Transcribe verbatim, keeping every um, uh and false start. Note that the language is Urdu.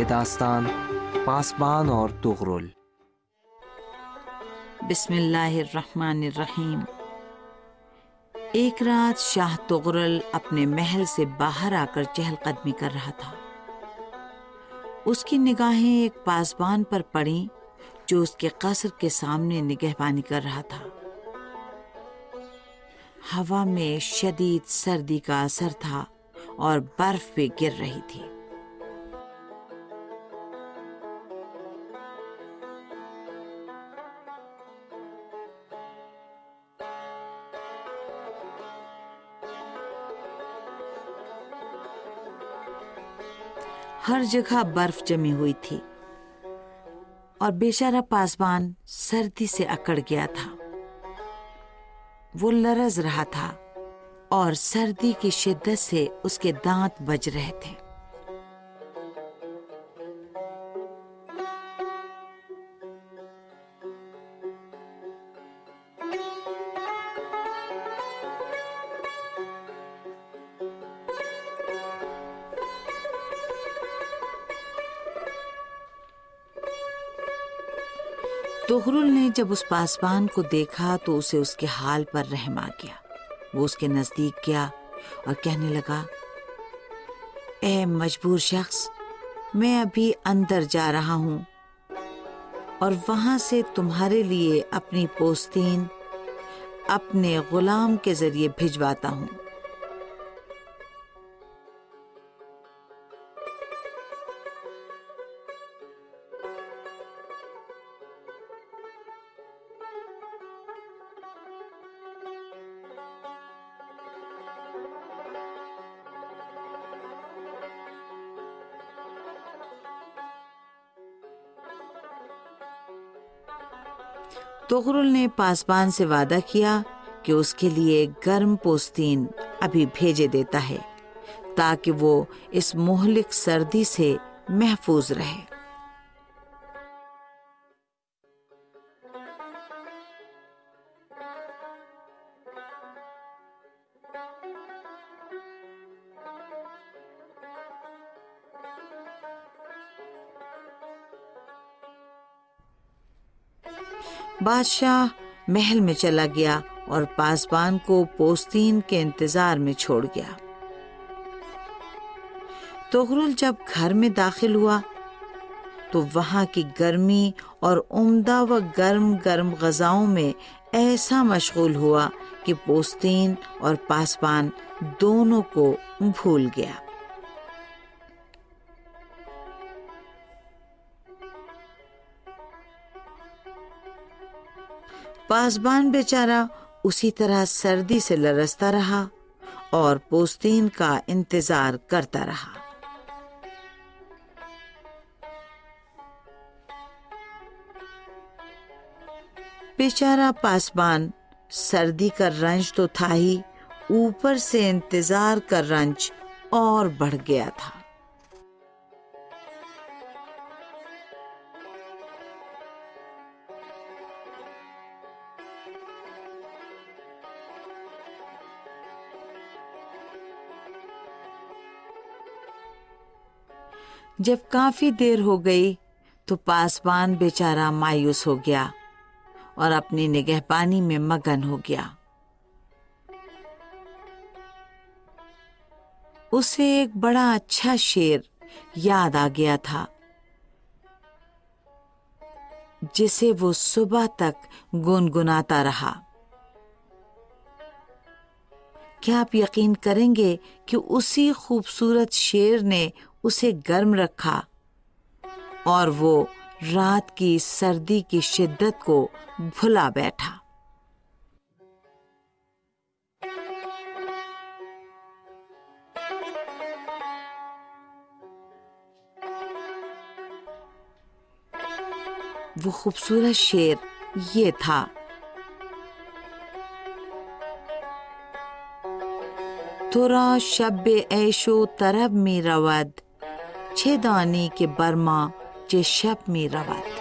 داستان پاسبان اور طغرل۔ بسم اللہ الرحمن الرحیم۔ ایک رات شاہ طغرل اپنے محل سے باہر آ کر چہل قدمی کر رہا تھا۔ اس کی نگاہیں ایک پاسبان پر پڑیں جو اس کے قصر کے سامنے نگہبانی کر رہا تھا۔ ہوا میں شدید سردی کا اثر تھا اور برف بھی گر رہی تھی۔ ہر جگہ برف جمی ہوئی تھی اور بیچارہ پاسبان سردی سے اکڑ گیا تھا۔ وہ لرز رہا تھا اور سردی کی شدت سے اس کے دانت بج رہے تھے۔ طغرل نے جب اس پاسبان کو دیکھا تو اسے اس کے حال پر رحم آ گیا۔ وہ اس کے نزدیک گیا اور کہنے لگا، اے مجبور شخص، میں ابھی اندر جا رہا ہوں اور وہاں سے تمہارے لیے اپنی پوستین اپنے غلام کے ذریعے بھجواتا ہوں۔ طغرل نے پاسبان سے وعدہ کیا کہ اس کے لیے گرم پوستین ابھی بھیجے دیتا ہے تاکہ وہ اس مہلک سردی سے محفوظ رہے۔ بادشاہ محل میں چلا گیا اور پاسبان کو پوستین کے انتظار میں چھوڑ گیا۔ طغرل جب گھر میں داخل ہوا تو وہاں کی گرمی اور عمدہ و گرم گرم غذاؤں میں ایسا مشغول ہوا کہ پوستین اور پاسبان دونوں کو بھول گیا۔ پاسبان بیچارہ اسی طرح سردی سے لرزتا رہا اور پوستین کا انتظار کرتا رہا۔ بیچارہ پاسبان سردی کا رنج تو تھا ہی، اوپر سے انتظار کا رنج اور بڑھ گیا تھا۔ جب کافی دیر ہو گئی تو پاسبان بیچارہ مایوس ہو گیا اور اپنی نگہبانی میں مگن ہو گیا۔ اسے ایک بڑا اچھا شعر یاد آ گیا تھا جسے وہ صبح تک گنگناتا رہا۔ کیا آپ یقین کریں گے کہ اسی خوبصورت شعر نے اسے گرم رکھا اور وہ رات کی سردی کی شدت کو بھلا بیٹھا۔ وہ خوبصورت شعر یہ تھا، تورا شب عیش و طرب می رود، چه دانی که بر ما چه شب می رود۔